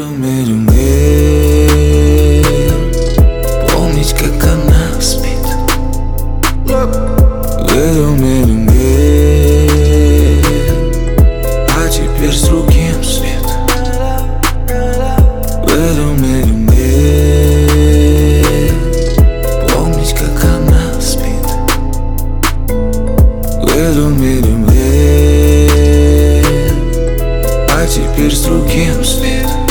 этом мире мне помнить, как она спит. В этом мире мне, а теперь с другим свет. В этом мире мне помнить, как она спит. В этом мире мне, а теперь с другим свет.